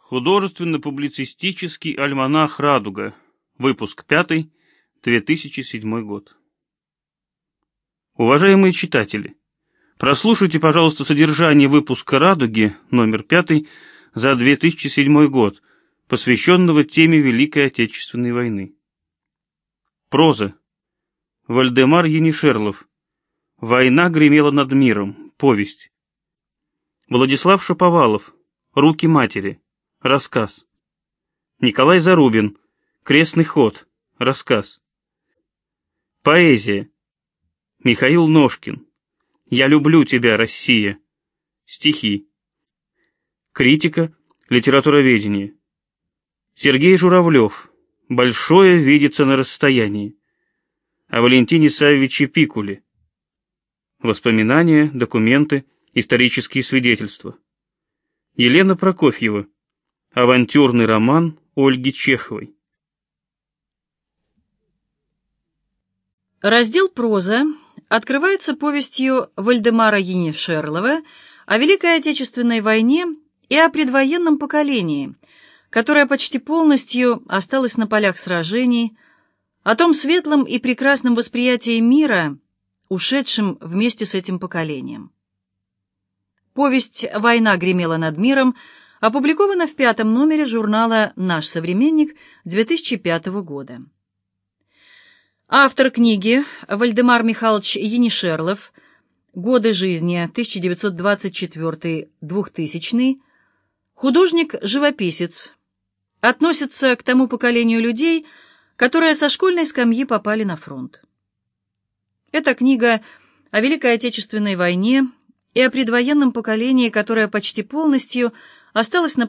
Художественно-публицистический альманах «Радуга», выпуск 5, 2007 год. Уважаемые читатели, прослушайте, пожалуйста, содержание выпуска «Радуги» номер 5 за 2007 год, посвященного теме Великой Отечественной войны. Проза. Вальдемар Енишерлов. «Война гремела над миром». Повесть. Владислав Шаповалов. «Руки матери». Рассказ. Николай Зарубин. «Крестный ход». Рассказ. Поэзия. Михаил Ножкин. «Я люблю тебя, Россия». Стихи. Критика, литературоведение. Сергей Журавлев. «Большое видится на расстоянии». О Валентине Саввиче Пикуле. Воспоминания, документы, исторические свидетельства. Елена Прокофьева. Авантюрный роман Ольги Чеховой. Раздел «Проза» открывается повестью Вальдемара Енишерлова о Великой Отечественной войне и о предвоенном поколении, которое почти полностью осталось на полях сражений, о том светлом и прекрасном восприятии мира, ушедшем вместе с этим поколением. Повесть «Война гремела над миром» опубликована в 5-м номере журнала «Наш современник» 2005 года. Автор книги Вальдемар Михайлович Енишерлов, годы жизни 1924-2000, художник-живописец, относится к тому поколению людей, которые со школьной скамьи попали на фронт. Эта книга о Великой Отечественной войне и о предвоенном поколении, которое почти полностью осталось на